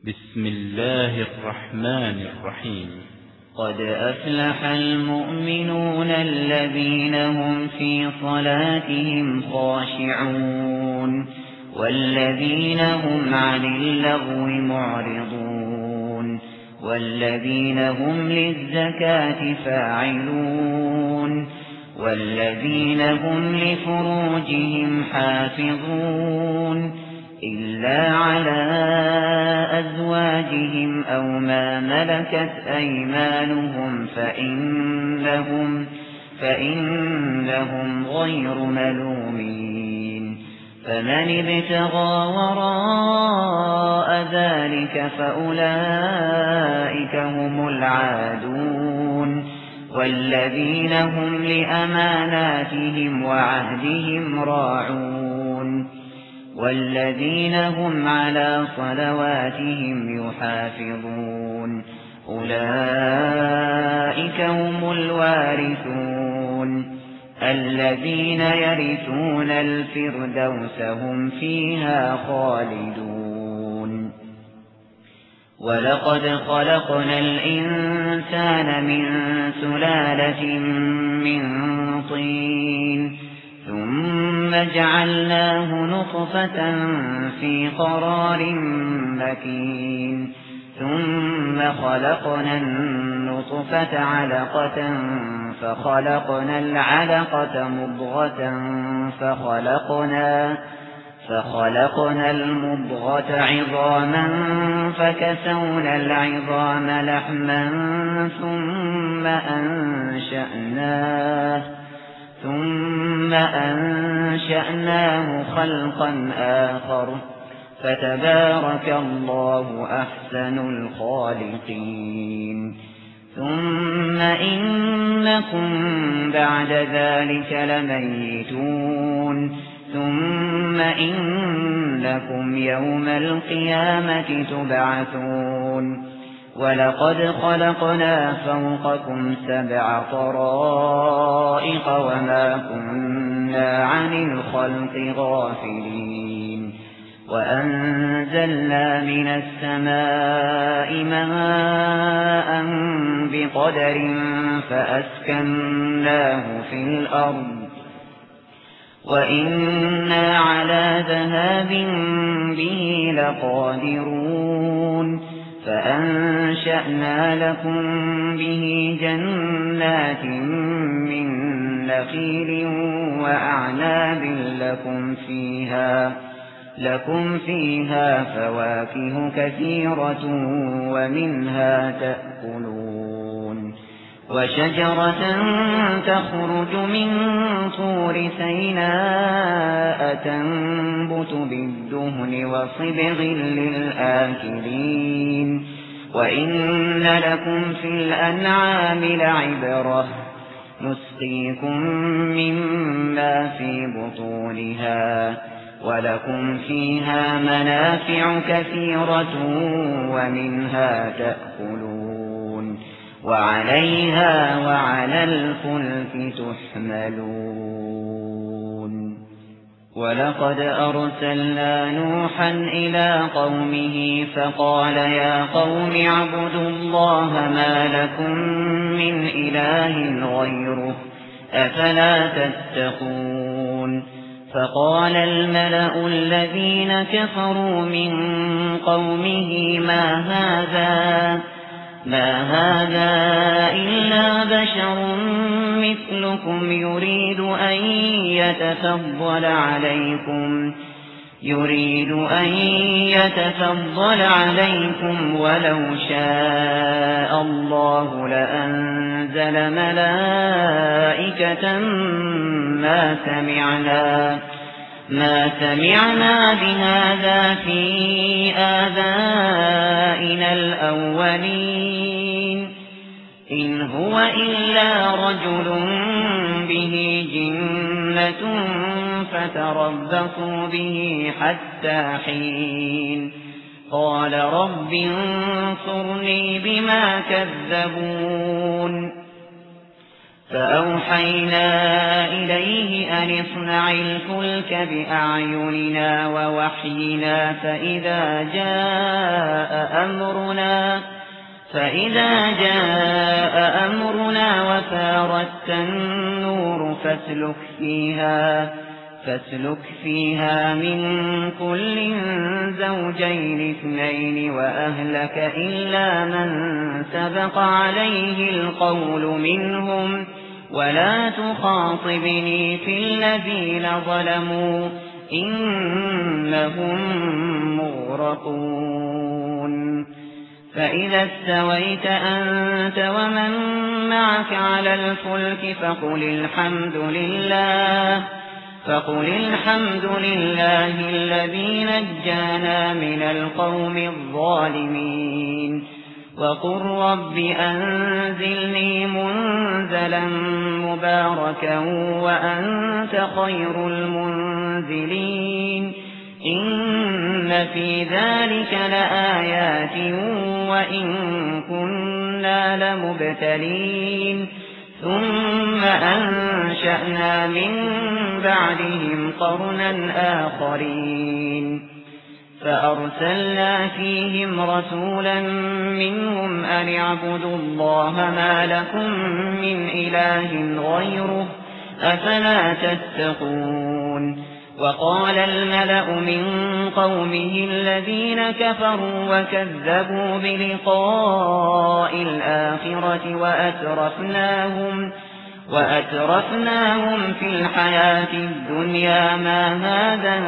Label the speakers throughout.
Speaker 1: بسم الله الرحمن الرحيم.
Speaker 2: قد أفلح المؤمنون الذين هم في صلاتهم خاشعون والذين هم عن اللغو معرضون والذين هم للزكاة فاعلون والذين هم لفروجهم حافظون إلا على أزواجهم أو ما ملكت أيمانهم فإنهم غير ملومين فمن ابتغى وراء ذلك فأولئك هم العادون والذين هم لأماناتهم وعهدهم راعون والذين هم على صلواتهم يحافظون أولئك هم الوارثون الذين يرثون الفردوس هم فيها خالدون ولقد خلقنا الإنسان من سلالة من طين ثم جعلناه نطفة في قرار مكين ثم خلقنا النطفة علقة فخلقنا العلقة مضغة فخلقنا المضغة عظاما فكسونا العظام لحما ثم أنشأناه خلقا آخر فتبارك الله أحسن الخالقين ثم إنكم بعد ذلك لميتون ثم إنكم يوم القيامة تبعثون ولقد خلقنا فوقكم 7 طرائق وما كنا عن الخلق غافلين وأنزلنا من السماء ماء بقدر فأسكناه في الأرض وإنا على ذهاب به لقادرون فأنشأنا لكم به جنات من نخيل وأعناب لكم فيها فواكه كثيرة ومنها تأكلون وشجرة تخرج من طور سيناء تنبت بالدهن وصبغ للآكلين وإن لكم في الأنعام لعبرة نسقيكم مما في بطونها ولكم فيها منافع كثيرة ومنها تأكلون وعليها وعلى الفلك تحملون ولقد أرسلنا نوحا إلى قومه فقال يا قوم اعبدوا الله ما لكم من إله غيره أفلا تتقون فقال الملأ الذين كفروا من قومه ما هذا إلا بشر مثلكم يريد أن يتفضل عليكم ولو شاء الله لأنزل ملائكة ما سمعنا بهذا في آبائنا الأولين إن هو إلا رجل به جنة فتربصوا به حتى حين قال رب انصرني بما كذبون فأوحينا إليه أن اصنع الفلك بأعيننا ووحينا فإذا جاء جاء أمرنا وفارت النور فاسلك فيها من كل زوجين اثنين وأهلك إلا من سبق عليه القول منهم ولا تخاطبني في الذين ظلموا إنهم مغرقون فإذا استويت أنت ومن معك على الفلك فقل الحمد لله الذي نجانا من القوم الظالمين وقل رب أنزلني منزلا مباركا وأنت خير المنزلين إن في ذلك لآيات وإن كنا لمبتلين ثم أنشأنا من بعدهم قرنا آخرين فأرسلنا فيهم رسولا منهم أن اعبدوا الله ما لكم من إله غيره أفلا تتقون وقال الملأ من قومه الذين كفروا وكذبوا بلقاء الآخرة وأترفناهم في الحياة الدنيا ما هذا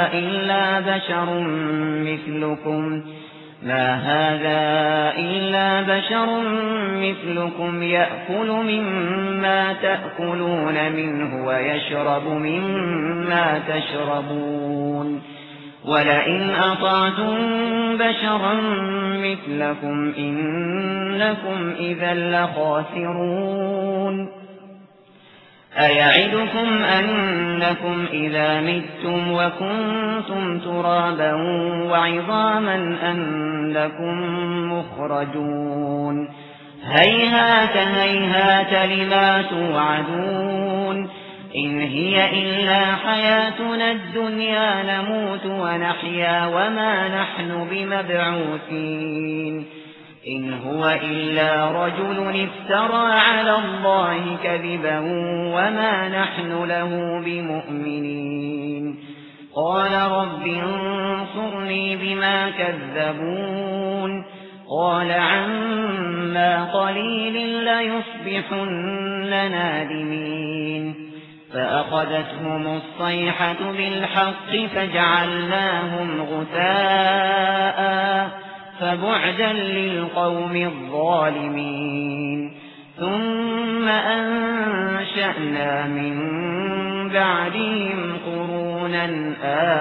Speaker 2: إلا بشر مثلكم يأكل مما تأكلون منه ويشرب مما تشربون ولئن أطعتم بشرا مثلكم إنكم إذا لخاسرون أيعدكم أنكم إذا متم وكنتم ترابا وعظاما أنكم مخرجون هيهات لما توعدون إن هي إلا حياتنا الدنيا نموت ونحيا وما نحن بمبعوثين إن هو إلا رجل افترى على الله كذبا وما نحن له بمؤمنين قال رب انصرني بما كذبون قال عما قليل ليصبحن نادمين فأخذتهم الصيحة بالحق فجعلناهم غثاء فبعدا للقوم الظالمين ثم أنشأنا من بعدهم قرونا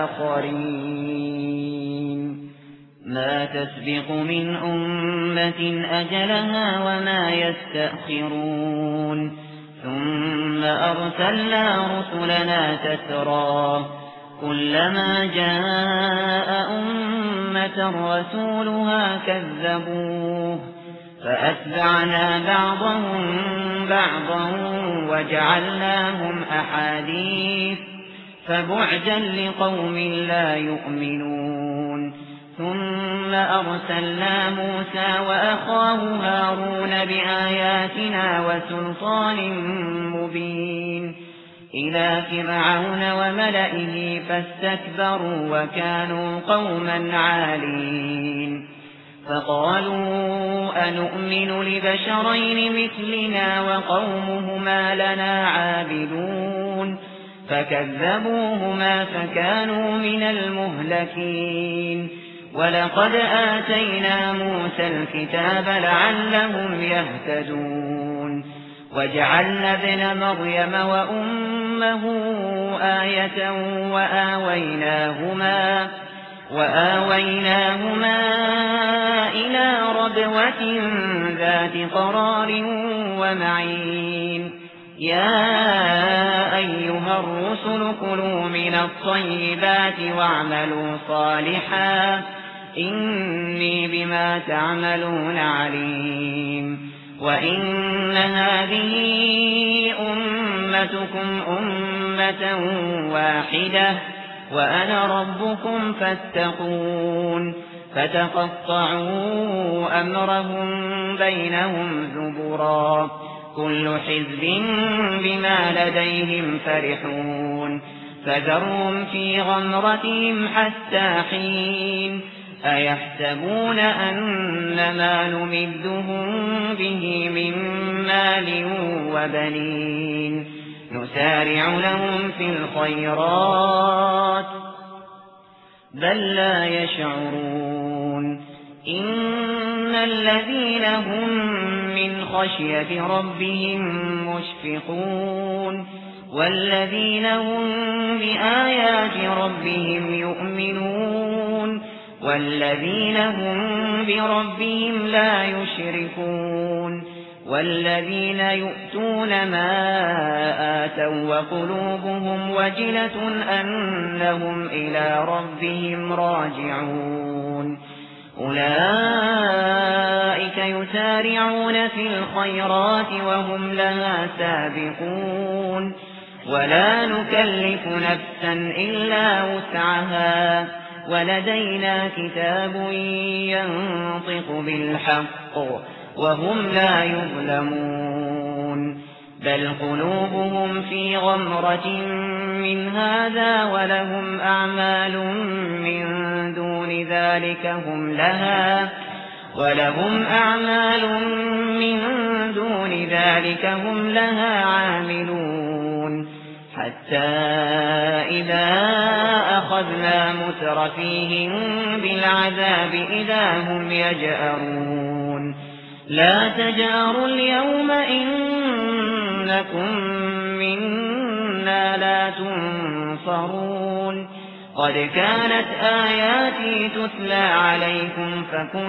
Speaker 2: آخرين ما تسبق من أمة أجلها وما يستأخرون ثم أرسلنا رسلنا تترى كلما جاء أمة رسولها كذبوه فأتبعنا بعضهم بعضا وجعلناهم أحاديث فبعدا لقوم لا يؤمنون ثم أرسلنا موسى وأخاه هارون بآياتنا وسلطان مبين إلى فرعون وملئه فاستكبروا وكانوا قوما عالين فقالوا أنؤمن لبشرين مثلنا وقومهما لنا عابدون فكذبوهما فكانوا من المهلكين ولقد آتينا موسى الكتاب لعلهم يهتدون وجعلنا ابن مريم وأمه آية وآويناهما إلى ربوة ذات قرار ومعين يا أيها الرسل كلوا من الطيبات واعملوا صالحا إني بما تعملون عليم وإن هذه أمتكم أمة واحدة وأنا ربكم فاتقون فتقطعوا أمرهم بينهم زبرا كل حزب بما لديهم فرحون فذرهم في غمرتهم حتى حين أيحسبون أن ما نمدهم به من مال وبنين نسارع لهم في الخيرات بل لا يشعرون إن الذين هم من خشية ربهم مشفقون والذين هم بآيات ربهم يؤمنون والذين هم بربهم لا يشركون والذين يؤتون ما آتوا وقلوبهم وجلة أنهم إلى ربهم راجعون أولئك يسارعون في الخيرات وهم لها سابقون ولا نكلف نفسا إلا وسعها ولدينا كتاب ينطق بالحق وهم لا يظلمون بل قلوبهم في غمرة من هذا ولهم أعمال من دون ذلك هم لها عاملون حتى إذا أخذنا مترفيهم بالعذاب إذا هم يجأرون لا تجأروا اليوم إنكم منا لا تنصرون قد كانت آياتي تتلى عليكم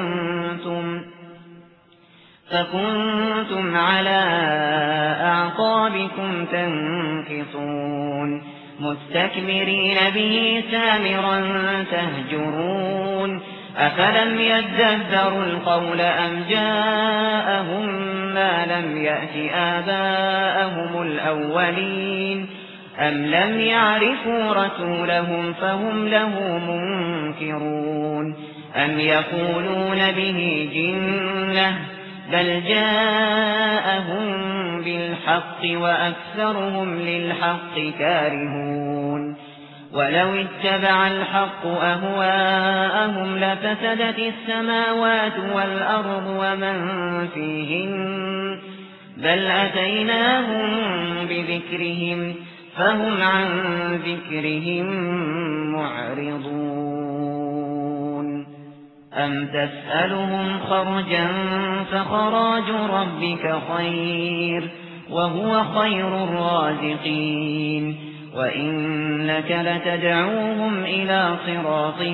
Speaker 2: فكنتم على أعقابكم تنكصون مستكبرين به سامرا تهجرون أفلم يدبروا القول أم جاءهم ما لم يأت آباءهم الأولين أم لم يعرفوا رسولهم فهم له منكرون أم يقولون به جنة بل جاءهم بالحق وأكثرهم للحق كارهون ولو اتبع الحق أهواءهم لفسدت السماوات والأرض ومن فيهن بل أتيناهم بذكرهم فهم عن ذكرهم معرضون أم تسألهم خرجا فخراج ربك خير وهو خير الرازقين وإنك لتدعوهم إلى صراط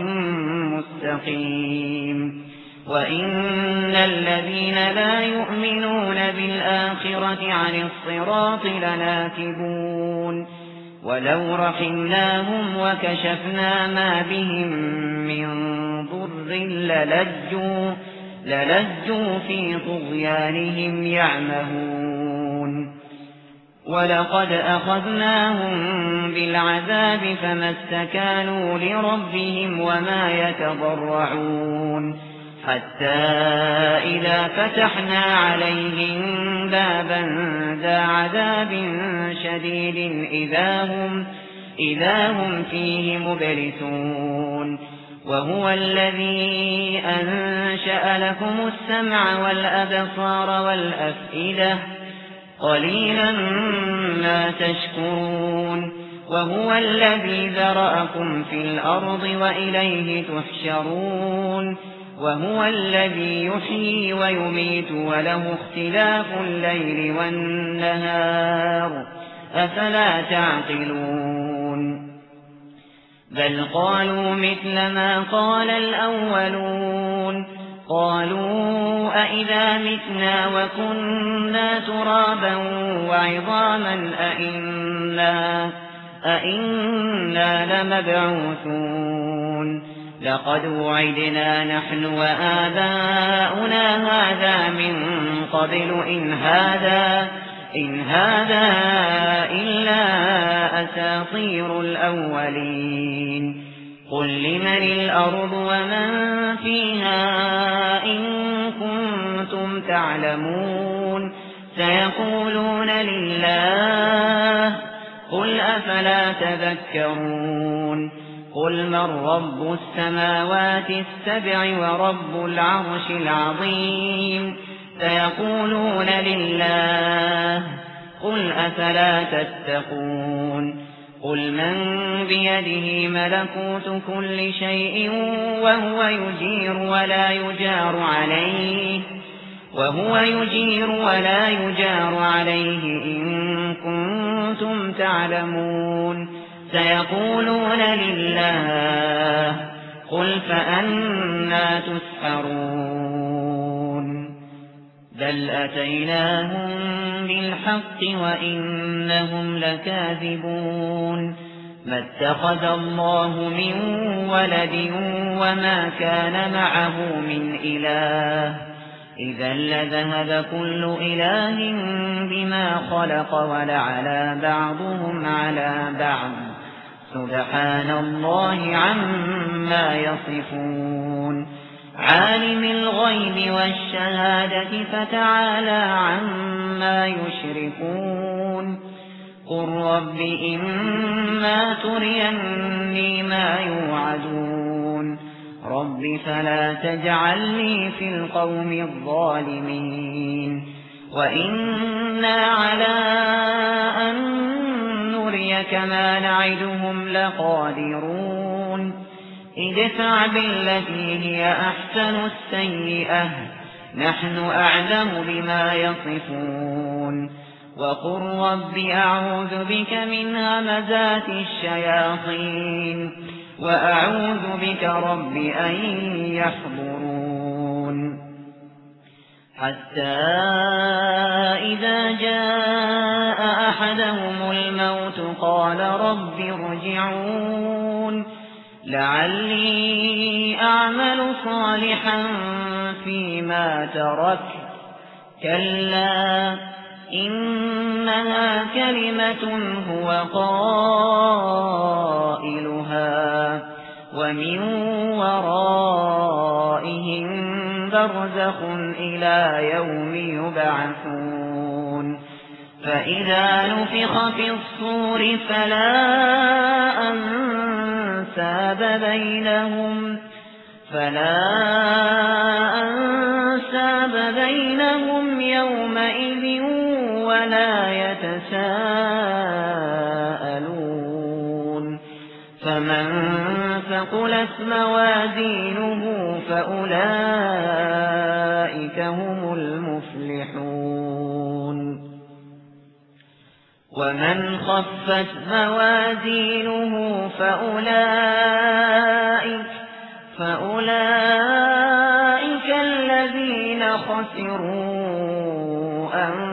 Speaker 2: مستقيم وإن الذين لا يؤمنون بالآخرة عن الصراط لناكبون ولو رحمناهم وكشفنا ما بهم من ضر للجوا في طغيانهم يعمهون ولقد أخذناهم بالعذاب فما استكانوا لربهم وما يتضرعون حتى إذا فتحنا عليهم بابا ذا عذاب شديد إذا هم فيه مبلسون وهو الذي أنشأ لكم السمع والأبصار والأفئدة قليلا ما تشكرون وهو الذي ذرأكم في الأرض وإليه تحشرون وهو الذي يحيي ويميت وله اختلاف الليل والنهار أفلا تعقلون بل قالوا مثل ما قال الأولون قالوا أئذا متنا وكنا ترابا وعظاما أئنا لمبعوثون لقد وعدنا نحن وآباؤنا هذا من قبل إن هذا إلا أساطير الأولين قل لمن الأرض ومن فيها إن كنتم تعلمون سيقولون لله قل أفلا تذكرون قل من رب السماوات السبع ورب العرش العظيم سيقولون لله قل أفلا تتقون قل من بيده ملكوت كل شيء وهو يجير ولا يجار عليه إن كنتم تعلمون سيقولون لله قل فأنى تسحرون بل أتيناهم بالحق وإنهم لكاذبون ما اتخذ الله من ولد وما كان معه من إله إذا لذهب كل إله بما خلق ولعلى بعضهم على بعض سبحان الله عما يصفون عالم الغيب والشهادة فتعالى عما يشركون قل رب إما تريني ما يوعدون رب فلا تجعلني في القوم الظالمين وإنا على أن نريك ما نعدهم لقادرون ادفع بالتي هي أحسن السيئة نحن أعلم بما يصفون وقل رب أعوذ بك من همزات الشياطين وأعوذ بك رب أن يحضرون حتى إذا جاء أحدهم الموت قال رب ارجعون لعلي أعمل صالحا فيما تركت كلا إنها كلمة هو قائلها ومن ورائهم برزخ إلى يوم يبعثون فإذا نفخ في الصور فلا أنساب بينهم يومئذ ولا يتساءلون فمن ثقلت موازينه فأولئك هم المفلحون ومن خفت موازينه فأولئك الذين خسروا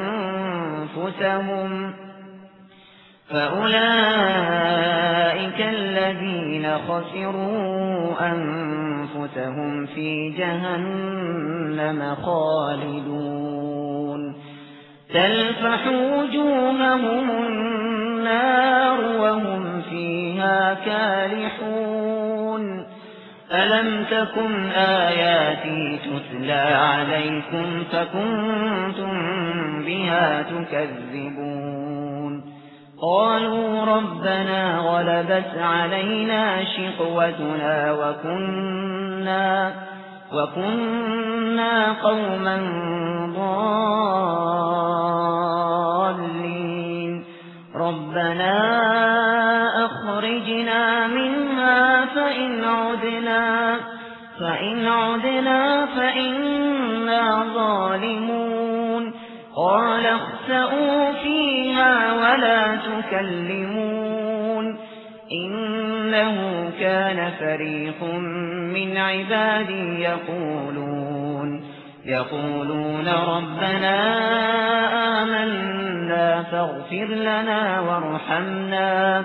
Speaker 2: أنفسهم في جهنم خالدون تلفح وجوههم النار وهم فيها كالحون ألم تكن آياتي تتلى عليكم فكنتم بها تكذبون قالوا ربنا غلبت علينا شقوتنا وكنا قوما ضالين ربنا أخرجنا منها فإن عدنا فإنا ظالمون قال اخسئوا فيها ولا تكلمون إنه كان فريق من عبادي يقولون ربنا آمنا فاغفر لنا وارحمنا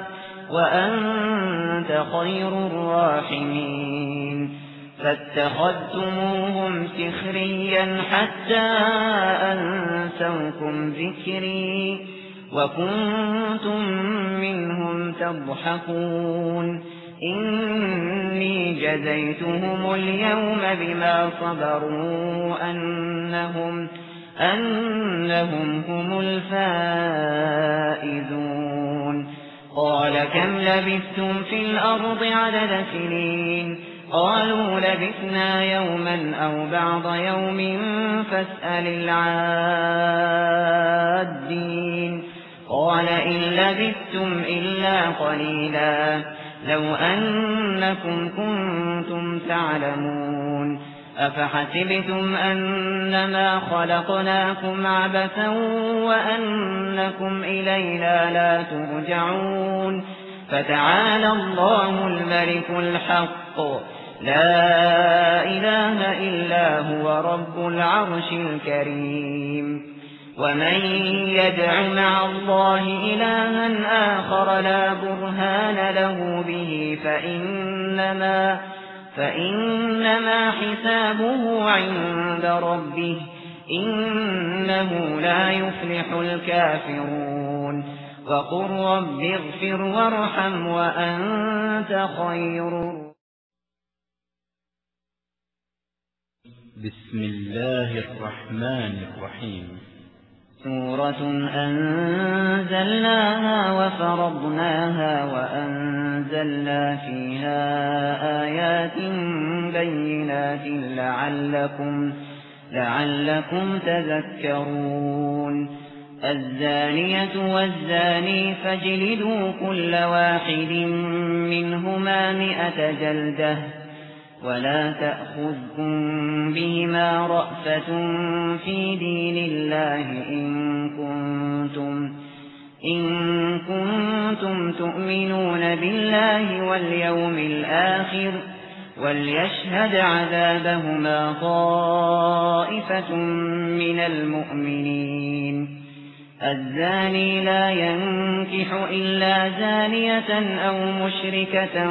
Speaker 2: وأنت خير الراحمين فاتخذتموهم سخريا حتى أنسوكم ذكري وكنتم منهم تضحكون إني جزيتهم اليوم بما صبروا أنهم هم الفائزون قال كم لبثتم في الأرض عدد سنين قالوا لبثنا يوما أو بعض يوم فاسأل العادين قال إن لبثتم إلا قليلا لو أنكم كنتم تعلمون أفحسبتم أنما خلقناكم عبثا وأنكم إلينا لا ترجعون فتعالى الله الملك الحق لا إله إلا هو رب العرش الكريم ومن يدع مع الله إلها آخر لا برهان له به فإنما حسابه عند ربه إنه لا يفلح الكافرون وقل رب اغفر وارحم وأنت خير.
Speaker 1: بسم الله الرحمن الرحيم.
Speaker 2: سورة أنزلناها وفرضناها وأنزلنا فيها آيات بينات لعلكم تذكرون الزانية والزاني فاجلدوا كل واحد منهما 100 جلدة ولا تأخذكم بهما رأفة في دين الله إن كنتم تؤمنون بالله واليوم الآخر وليشهد عذابهما طائفة من المؤمنين الزاني لا ينكح إلا زانية أو مشركة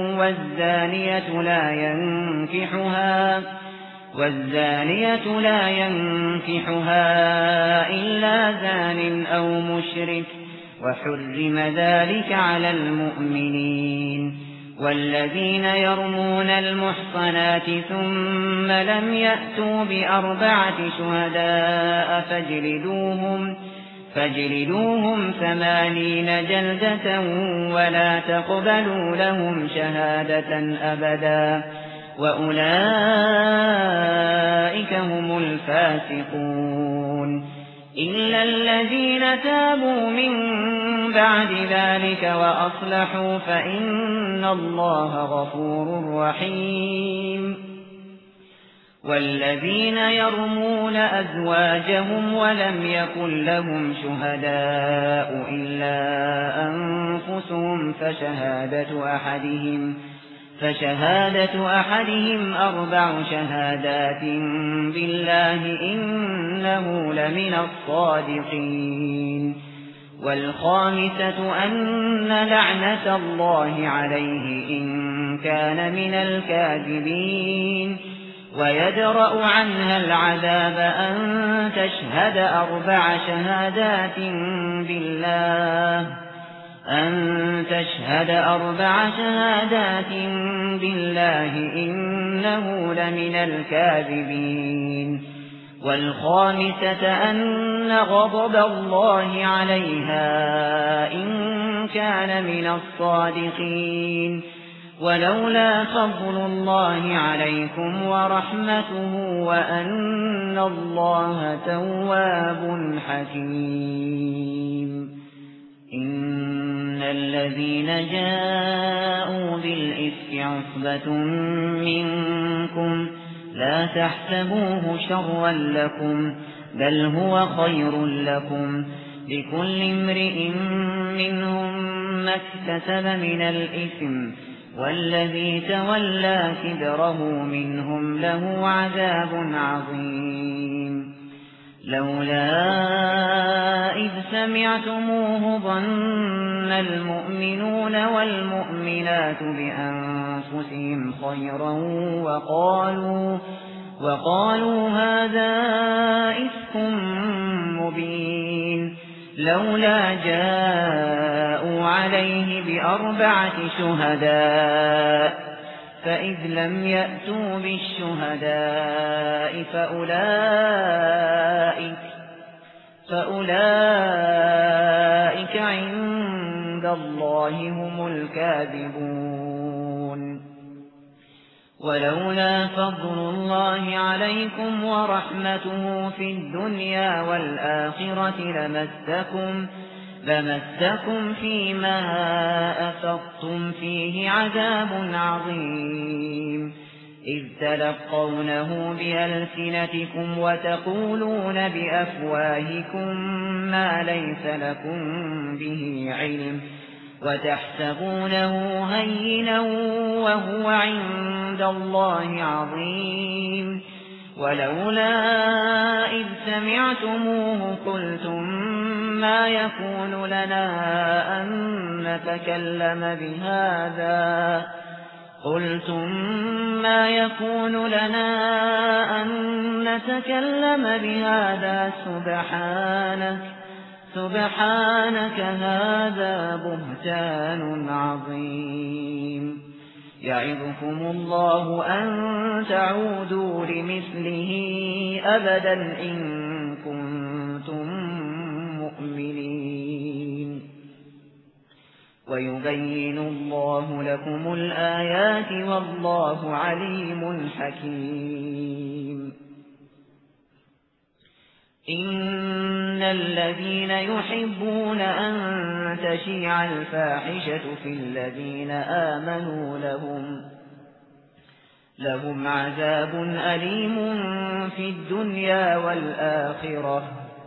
Speaker 2: والزانية لا ينكحها إلا زان أو مشرك وحرم ذلك على المؤمنين والذين يرمون المحصنات ثم لم يأتوا ب4 شهداء فاجلدوهم 80 جلدة ولا تقبلوا لهم شهادة أبدا وأولئك هم الفاسقون إلا الذين تابوا من بعد ذلك وأصلحوا فإن الله غفور رحيم والذين يرمون أزواجهم ولم يكن لهم شهداء إلا أنفسهم فشهادة أحدهم 4 شهادات بالله إنه لمن الصادقين والخامسة أن لعنة الله عليه إن كان من الكاذبين ويدرأ عنها العذاب أن تشهد 4 شهادات بالله إنه لمن الكاذبين والخامسة أن غضب الله عليها إن كان من الصادقين ولولا فضل الله عليكم ورحمته وأن الله تواب حكيم إن الذين جاءوا بالإفك عصبة منكم لا تحسبوه شرا لكم بل هو خير لكم لكل امرئ منهم ما اكتسب من الإثم والذي تولى كبره منهم له عذاب عظيم لولا إذ سمعتموه ظن المؤمنون والمؤمنات بأنفسهم خيرا وقالوا هذا إفك مبين لولا جاءوا عليه بأربعة شهداء فإذ لم يأتوا بالشهداء فأولئك عند الله هم الكاذبون. ولولا فضل الله عليكم ورحمته في الدنيا والآخرة لمسكم فيما أفضتم فيه عذاب عظيم، إذ تلقونه بألسنتكم وتقولون بأفواهكم ما ليس لكم به علم وتحسبونه هينا وهو عند الله عظيم. ولولا إذ سمعتموه قلتم ما يكون لنا أن نتكلم بهذا سبحانك هذا بهتان عظيم. يعظكم الله أن تعودوا لمثله أبدا إن كنتم مؤمنين. ويبين الله لكم الآيات والله عليم حكيم. إن الذين يحبون أن تشيع الفاحشة في الذين آمنوا لهم عذاب أليم في الدنيا والآخرة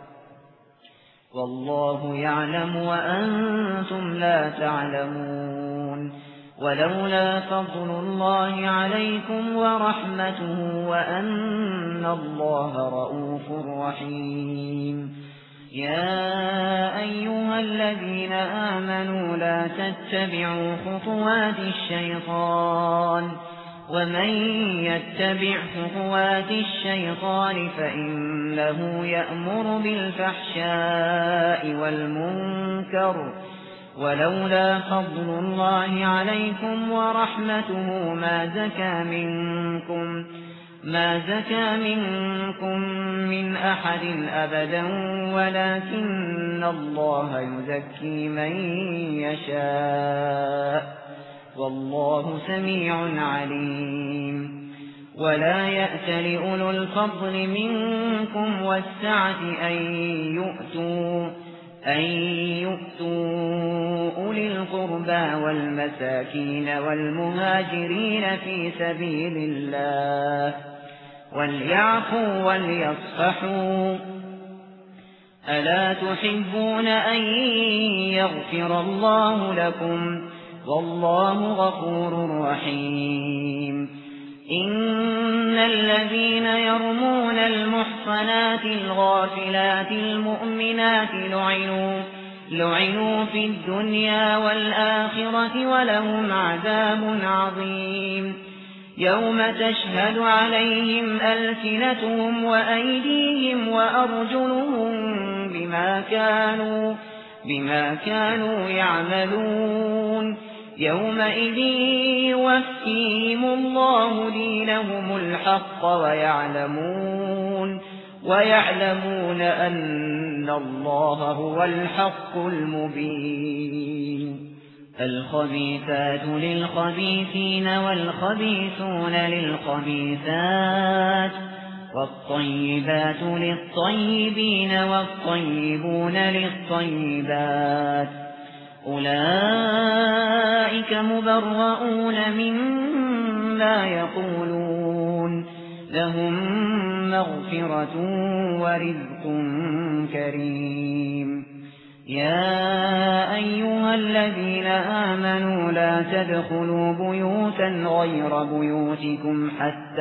Speaker 2: والله يعلم وأنتم لا تعلمون. ولولا فضل الله عليكم ورحمته وأن الله رؤوف رحيم. يا أيها الذين آمنوا لا تتبعوا خطوات الشيطان ومن يتبع خطوات الشيطان فإنه يأمر بالفحشاء والمنكر. ولولا فضل الله عليكم ورحمته ما زكى منكم من أحد أبدا ولكن الله يزكي من يشاء والله سميع عليم. ولا يأت لأولو الفضل منكم والسعة أن يؤتوا أولي القربى والمساكين والمهاجرين في سبيل الله وليعفوا وليصفحوا. ألا تحبون أن يغفر الله لكم والله غفور رحيم. إن الذين يرمون المحصنات الغافلات المؤمنات لعنوا في الدنيا والآخرة ولهم عذاب عظيم. يوم تشهد عليهم ألسنتهم وأيديهم وأرجلهم بما كانوا يعملون. يومئذ يوفيهم الله دينهم الحق ويعلمون أن الله هو الحق المبين. الخبيثات للخبيثين والخبيثون للخبيثات والطيبات للطيبين والطيبون للطيبات أولئك مبرؤون مما يقولون لهم مغفرة ورزق كريم. يا أيها الذين آمنوا لا تدخلوا بيوتا غير بيوتكم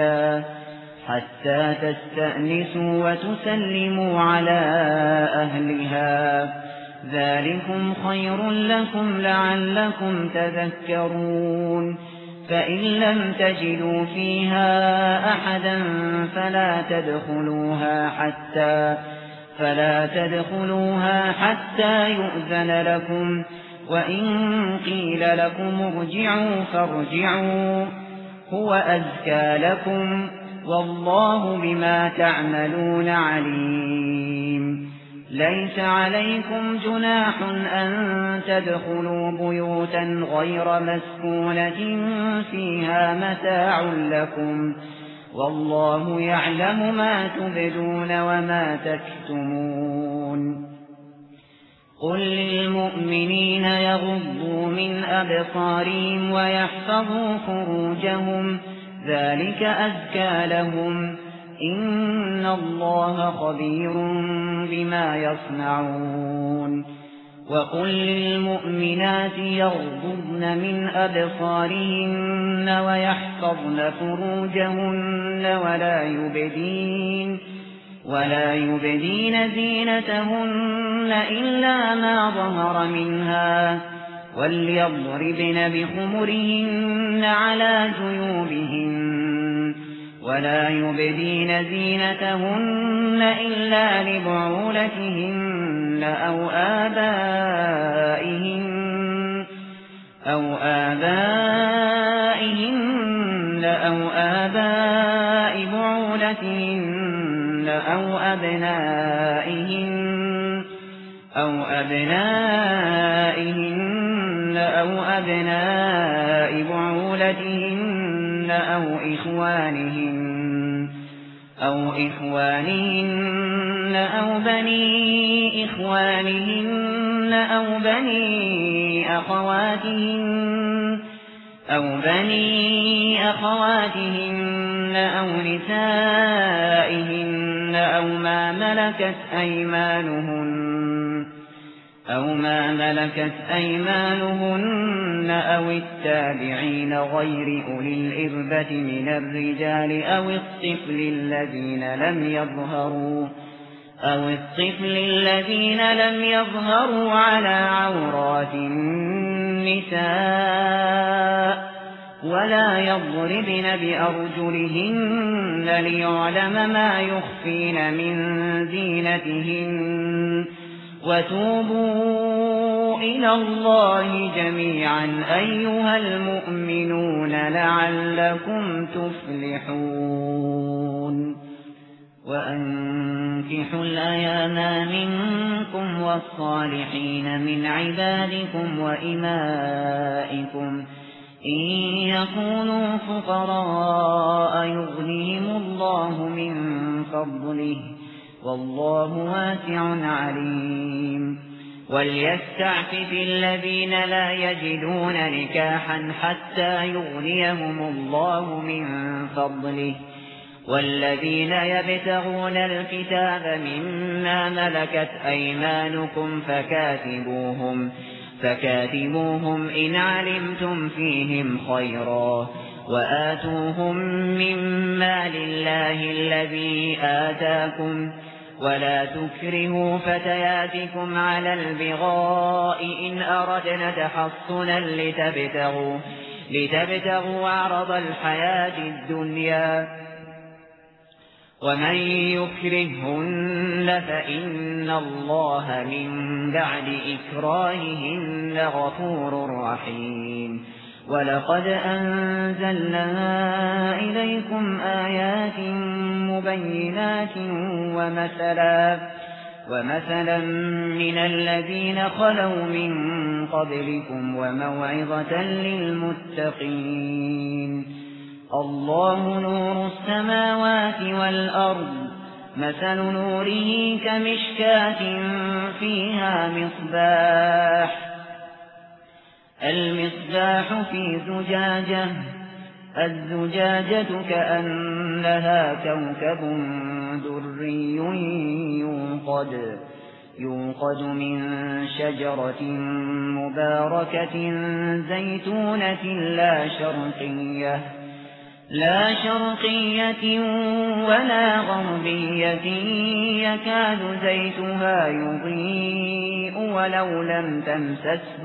Speaker 2: حتى تستأنسوا وتسلموا على أهلها ذلكم خير لكم لعلكم تذكرون. فإن لم تجدوا فيها أحدا فلا تدخلوها فلا تدخلوها حتى يؤذن لكم وإن قيل لكم ارجعوا فارجعوا هو أزكى لكم والله بما تعملون عليم ليس عليكم جناح أن تدخلوا بيوتا غير مسكونة فيها متاع لكم والله يعلم ما تبدون وما تكتمون قل للمؤمنين يغضوا من أبصارهم ويحفظوا فروجهم ذلك أزكى لهم إن الله خبير بما يصنعون وقل للمؤمنات يغضضن من أبصارهن ويحفظن فروجهن ولا يبدين زينتهن إلا ما ظهر منها وليضربن بخمرهن على جيوبهن ولا يبدين زينتهن إلا لبعولتهن أو آباء بعولتهن أو أبنائهن بعولتهن أو إخوانهن أو بني إخوانهن أو بني أخواتهن أو نسائهن أو ما ملكت أيمانهن أو التابعين غير أولي الإربة من الرجال أو الطفل الذين لم يظهروا على عورات النساء ولا يضربن بأرجلهن ليعلم ما يخفين من زينتهن وتوبوا إلى الله جميعا أيها المؤمنون لعلكم تفلحون وأنكحوا الأيام منكم والصالحين من عبادكم وإمائكم إن يكونوا فقراء يغنيهم الله من فضله والله واسع عليم وليستعفف الذين لا يجدون نكاحا حتى يغنيهم الله من فضله والذين يبتغون الكتاب مما ملكت أيمانكم فكاتبوهم إن علمتم فيهم خيرا وآتوهم من مال الله الذي آتاكم ولا تكرهوا فتياتكم على البغاء إن أردنا تحصنا لتبتغوا عرض الحياة الدنيا ومن يكرهن فإن الله من بعد إكراههن غفور رحيم ولقد أنزلنا إليكم آيات مبينات ومثلا من الذين خلوا من قبلكم وموعظة للمتقين الله نور السماوات والأرض مثل نوره كمشكاة فيها المصباح في زجاجة الزجاجة كأنها كوكب دري يوقد من شجرة مباركة زيتونة لا شرقية ولا غربية يكاد زيتها يضيء ولو لم تمسسه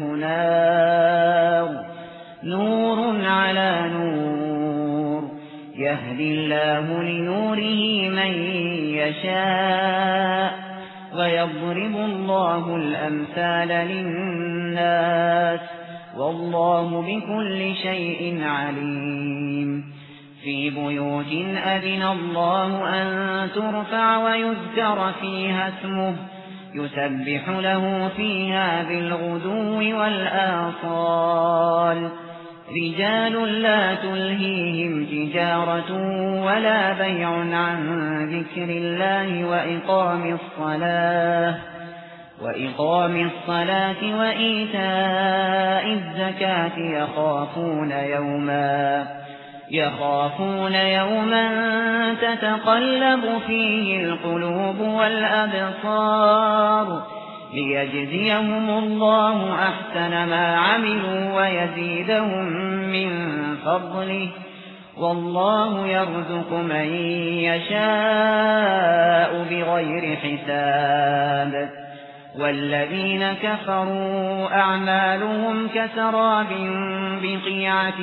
Speaker 2: نور على نور يهدي الله لنوره من يشاء ويضرب الله الأمثال للناس والله بكل شيء عليم في بيوت أذن الله أن ترفع ويذكر فيها اسمه يسبح له فيها بالغدو والآصال رجال لا تلهيهم تجارة ولا بيع عن ذكر الله وإقام الصلاة وإيتاء الزكاة يخافون يوما تتقلب فيه القلوب والأبصار ليجزيهم الله أحسن ما عملوا ويزيدهم من فضله والله يرزق من يشاء بغير حساب والذين كفروا أعمالهم كسراب بقيعة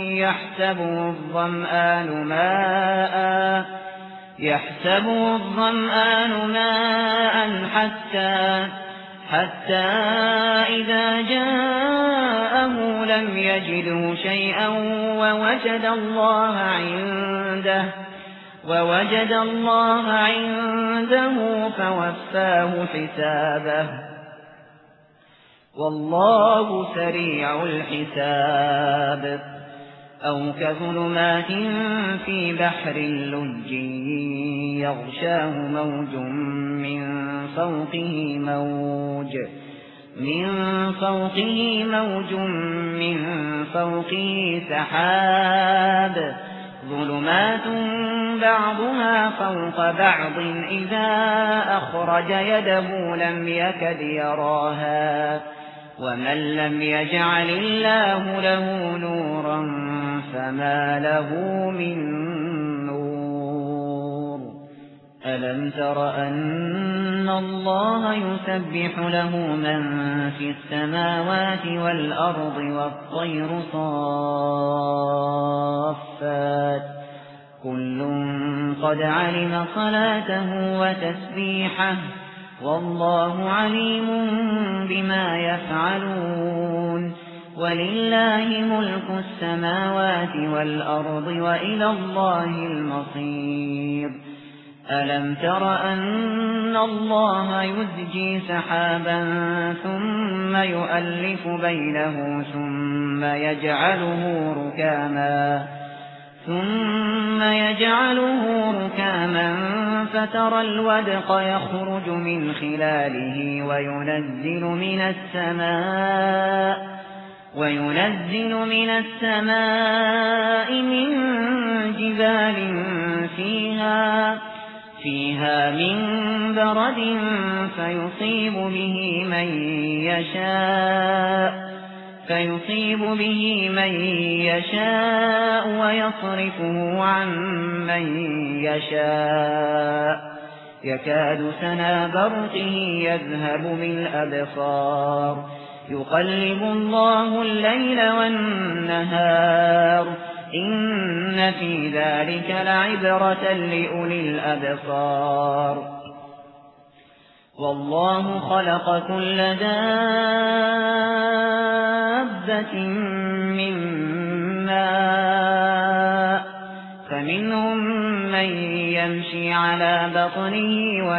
Speaker 2: يحسبه الظمآن ماء حتى إذا جاءه لم يجده شيئا ووجد الله عنده فوفاه حسابه والله سريع الحساب أو كظلمات في بحر لج يغشاه موج من فوقه سحاب ظلمات بعضها فوق بعض إذا أخرج يده لم يكد يراها ومن لم يجعل الله له نورا فما له من نور ألم تر أن الله يسبح له من في السماوات والأرض والطير صافات كل قد علم صلاته وتسبيحه والله عليم بما يفعلون ولله ملك السماوات والأرض وإلى الله المصير ألم تر أن الله يزجي سحابا ثم يؤلف بينه ثم يجعله ركاما فترى الودق يخرج من خلاله وينزل من السماء من جبال فيها من برد فيصيب به من يشاء ويصرفه عن من يشاء يكاد سنا برقه يذهب بالأبصار يقلب الله الليل والنهار إن في ذلك لعبرة لأولي الأبصار والله خلق كل دابة من ماء فمنهم من يمشي على بطنه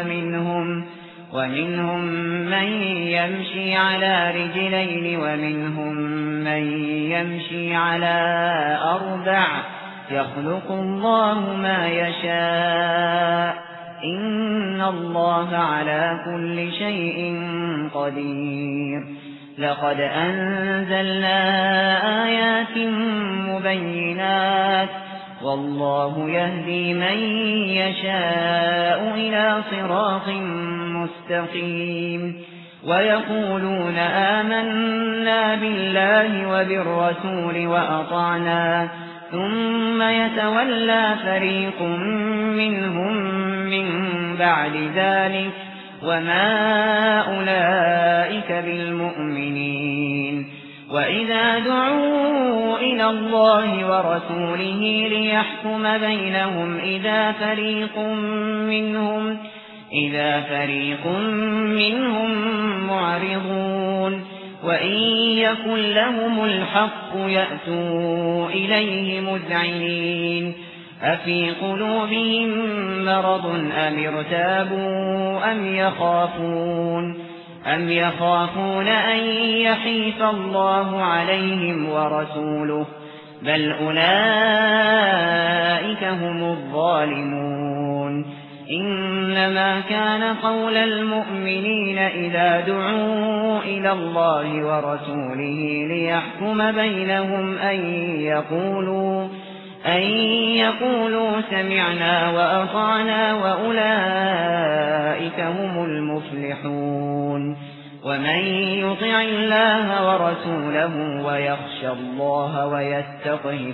Speaker 2: ومنهم من يمشي على رجلين ومنهم من يمشي على أربع يخلق الله ما يشاء إن الله على كل شيء قدير لقد أنزلنا آيات مبينات والله يهدي من يشاء إلى صراط مستقيم ويقولون آمنا بالله وبالرسول وأطعنا ثم يتولى فريق منهم من بعد ذلك وما أولئك بالمؤمنين وإذا دعوا إلى الله ورسوله ليحكم بينهم إذا فريق منهم معرضون وإن يكن لهم الحق يأتوا إليه مذعنين أفي قلوبهم مرض أم ارتابوا أم يخافون أن يحيف الله عليهم ورسوله بل أولئك هم الظالمون إنما كان قول المؤمنين إذا دعوا إلى الله ورسوله ليحكم بينهم أن يقولوا سمعنا وأطعنا وأولئك هم المفلحون ومن يطع الله ورسوله ويخشى الله ويتقه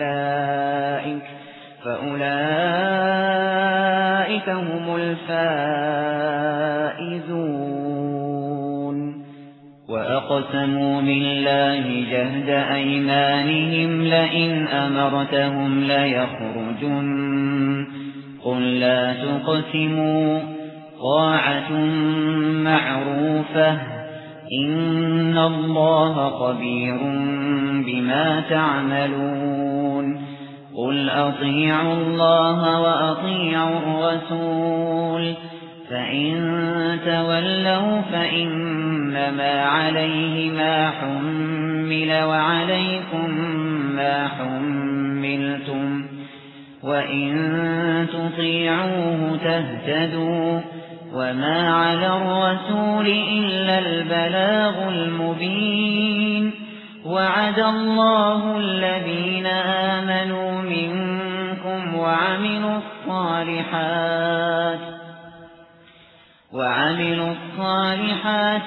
Speaker 2: فأولئك هم الفائزون وأقسموا بالله جهد أيمانهم لئن أمرتهم ليخرجن قل لا تقسموا طاعة معروفة إن الله خبير بما تعملون قل أطيعوا الله وأطيعوا الرسول فإن تولوا فإنما عليه ما حمل وعليكم ما حملتم وإن تطيعوه تهتدوا وما على الرسول إلا البلاغ المبين وعد الله الذين آمنوا منكم وعملوا الصالحات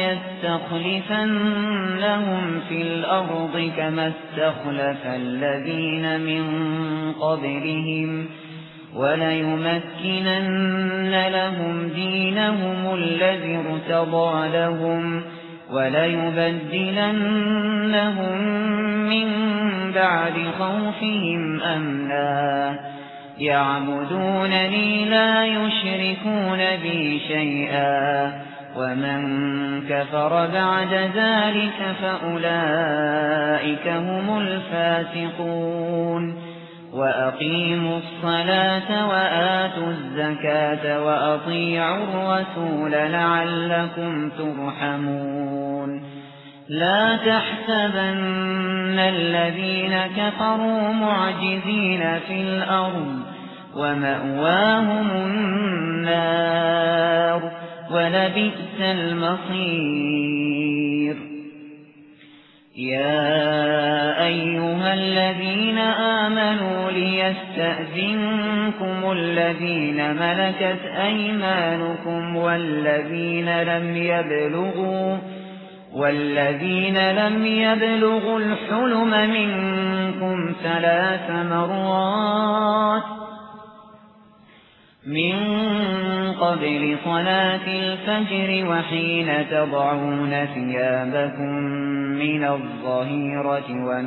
Speaker 2: ليستخلفنهم في الأرض كما استخلف الذين من قبلهم وليمكنن لهم دينهم الذي ارتضى لهم وليبدلنهم من بعد خوفهم أمنا يعبدونني لا يشركون بي شيئا ومن كفر بعد ذلك فأولئك هم الفاسقون وأقيموا الصلاة وآتوا الزكاة وأطيعوا الرسول لعلكم ترحمون لا تحسبن الذين كفروا معجزين في الأرض ومأواهم النار ولبئس المصير يا أيها الذين آمنوا ليستأذنكم الذين ملكت أيمانكم والذين لم يبلغوا الحلم منكم 3 مرات من قبل صلاة الفجر وحين تضعون ثيابكم من الظهيرة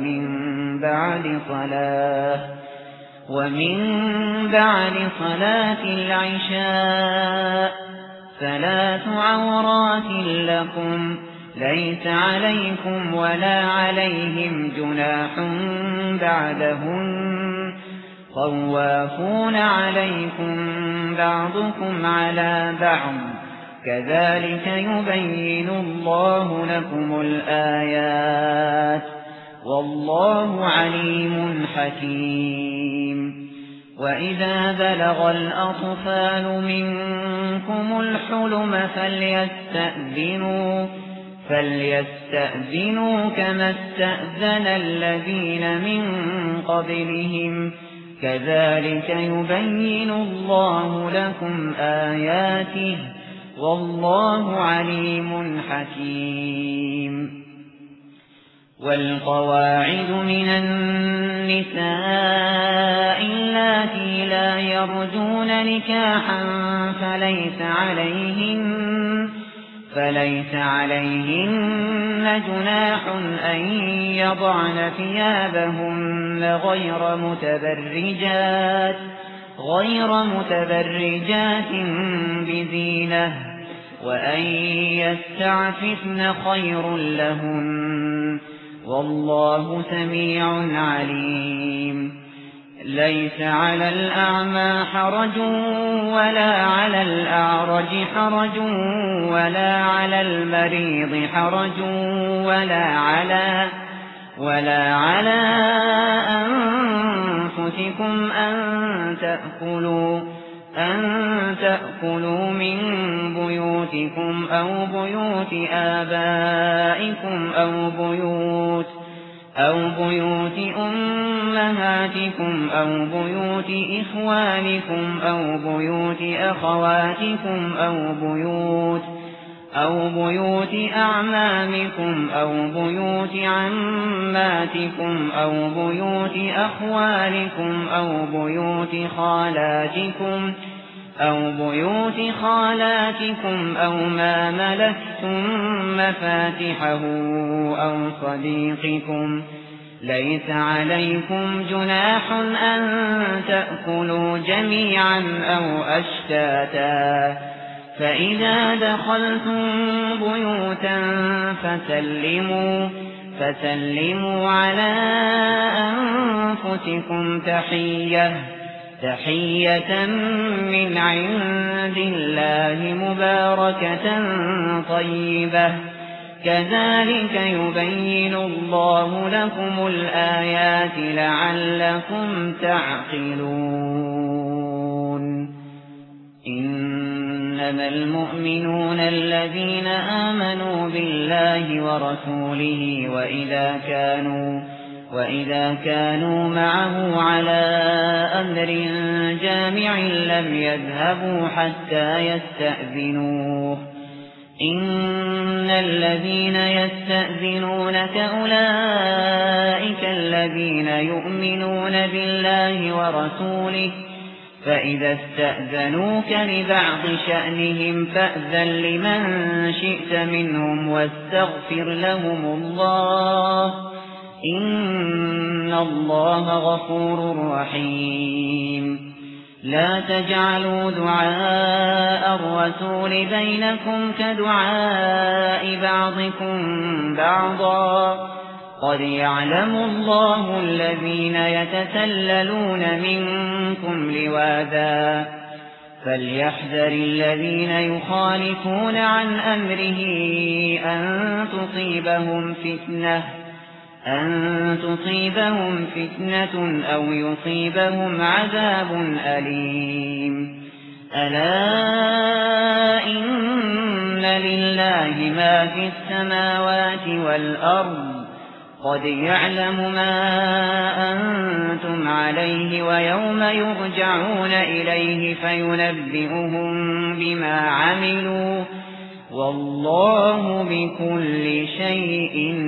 Speaker 2: ومن بعد صلاة العشاء 3 عورات لكم ليس عليكم ولا عليهم جناح بعدهن طوافون عليكم بعضكم على بعض كذلك يبين الله لكم الآيات والله عليم حكيم وإذا بلغ الأطفال منكم الحلم فليستأذنوا كما استأذن الذين من قبلهم كذلك يبين الله لكم آياته والله عليم حكيم والقواعد من النساء اللاتي لا يرجون نكاحا فليس عليهن جناح أن يضعن ثيابهن غير متبرجات بزينة وأن يستعففن خير لهن والله سميع عليم ليس على الأعمى حرج ولا على الأعرج حرج ولا على المريض حرج ولا على أنفسكم أن تأكلوا من بيوتكم أو بيوت آبائكم أو بيوت أمهاتكم أو بيوت إخوانكم أو بيوت أخواتكم أو بيوت أعمامكم أو بيوت عماتكم أو بيوت أخوالكم أو بيوت خالاتكم أو ما ملكتم مفاتحه أو صديقكم ليس عليكم جناح أن تأكلوا جميعا أو أشتاتا فإذا دخلتم بيوتا فسلموا على أنفسكم تحية من عند الله مباركة طيبة كذلك يبين الله لكم الآيات لعلكم تعقلون إنما المؤمنون الذين آمنوا بالله ورسوله وإذا كانوا معه على أمر جامع لم يذهبوا حتى يستأذنوه إن الذين يستأذنونك أولئك الذين يؤمنون بالله ورسوله فإذا استأذنوك لبعض شأنهم فأذن لمن شئت منهم واستغفر لهم الله إن الله غفور رحيم لا تجعلوا دعاء الرسول بينكم كدعاء بعضكم بعضا قد يعلم الله الذين يتسللون منكم لواذا فليحذر الذين يخالفون عن أمره أن تصيبهم فتنة أو يصيبهم عذاب أليم ألا إن لله ما في السماوات والأرض قد يعلم ما أنتم عليه ويوم يرجعون إليه فينبئهم بما عملوا والله بكل شيء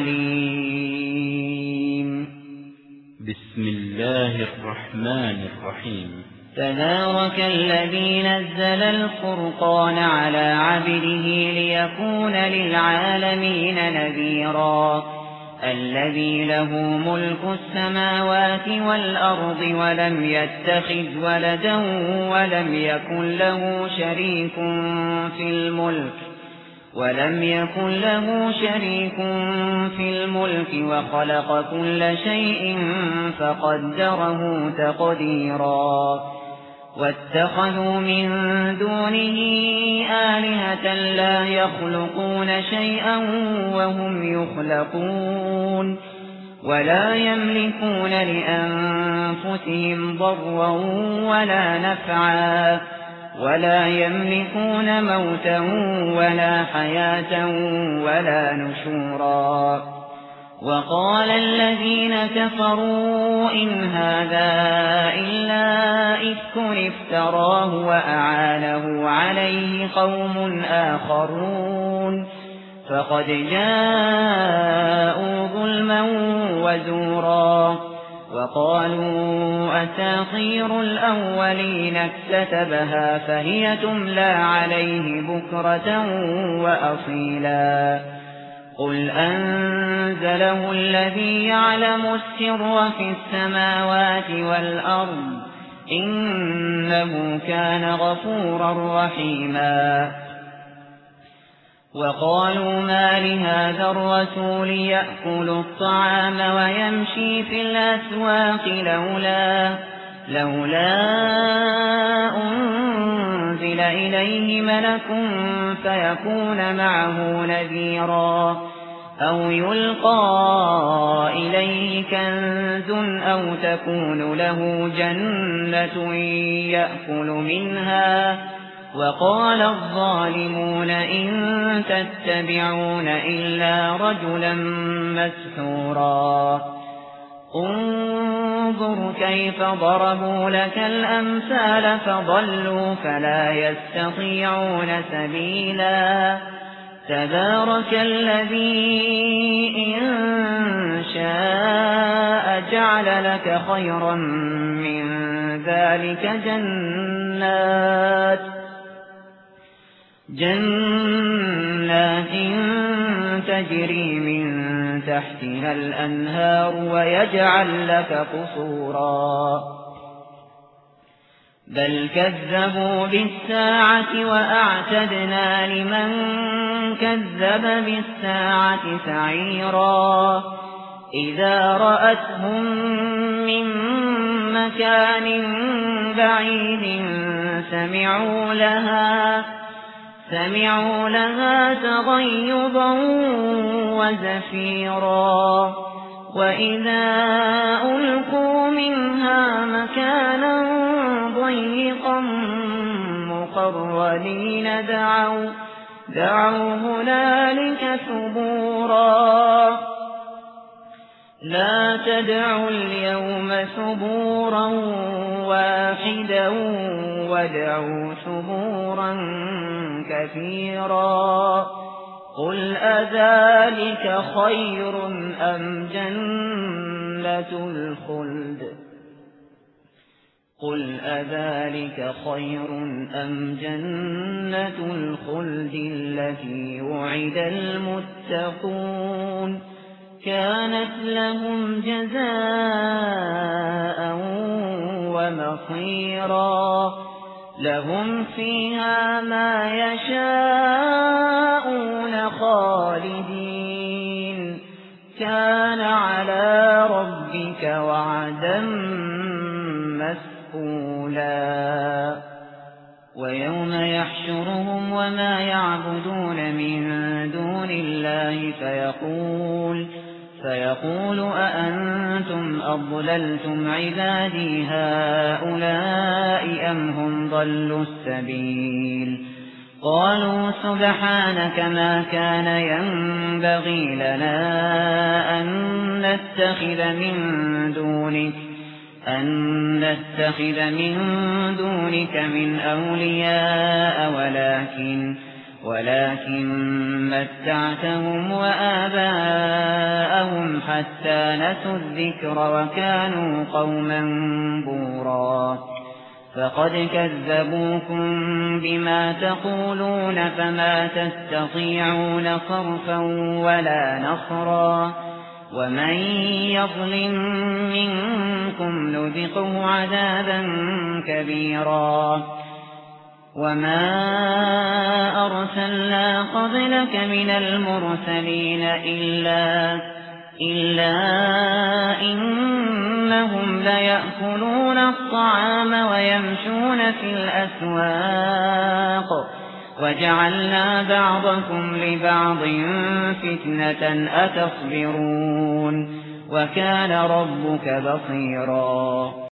Speaker 2: عليم
Speaker 1: بسم الله الرحمن الرحيم
Speaker 2: تبارك الذي نزل الفرقان على عبده ليكون للعالمين نذيرا الذي له ملك السماوات والأرض ولم يتخذ ولدا ولم يكن له شريك في الملك وخلق كل شيء فقدره تقديرا واتخذوا من دونه آلهة لا يخلقون شيئا وهم يخلقون ولا يملكون لأنفسهم ضرا ولا نفعا ولا يملكون موتا ولا حياة ولا نشورا وقال الذين كفروا إن هذا إلا إفك افتراه وأعانه عليه قوم آخرون فقد جاءوا ظلما وزورا وقالوا أساطير الأولين اكتتبها فهي تملى عليه بكرة وأصيلا قل أنزله الذي يعلم السر في السماوات والأرض إنه كان غفورا رحيما وقالوا ما لهذا الرسول يأكل الطعام ويمشي في الأسواق لولا أنزل إليه ملك فيكون معه نذيرا أو يلقى إليه كنز أو تكون له جنة يأكل منها وقال الظالمون إن تتبعون إلا رجلا مسحورا انظر كيف ضربوا لك الأمثال فضلوا فلا يستطيعون سبيلا تبارك الذي إن شاء جعل لك خيرا من ذلك جنات تجري من تحتها الأنهار ويجعل لك قصورا بل كذبوا بالساعة وأعتدنا لمن كذب بالساعة سعيرا إذا رأتهم من مكان بعيد سمعوا لها تغيظا وزفيرا وإذا ألقوا منها مكانا ضيقا مقرنين دعوا هنالك ثبورا لا تدعوا اليوم ثبورا واحدا وادعوا ثبورا كثيرا قل أذلك خير أم جنة الخلد التي وعد المتقون كانت لهم جزاء ومصيرا لهم فيها ما يشاءون خالدين كان على ربك وعدا مسئولا ويوم يحشرهم وما يعبدون من دون الله فيقول أأنتم أضللتم عبادي هؤلاء أم هم ضلوا السبيل قالوا سبحانك ما كان ينبغي لنا أن نتخذ من دونك من أولياء ولكن متعتهم وآباءهم حتى نسوا الذكر وكانوا قوما بورا فقد كذبوكم بما تقولون فما تستطيعون صرفا ولا نصرا ومن يظلم منكم نذقه عذابا كبيرا وما أرسلنا قبلك من المرسلين إلا إنهم ليأكلون الطعام ويمشون في الأسواق وجعلنا بعضكم لبعض فتنة أتصبرون وكان ربك بصيرا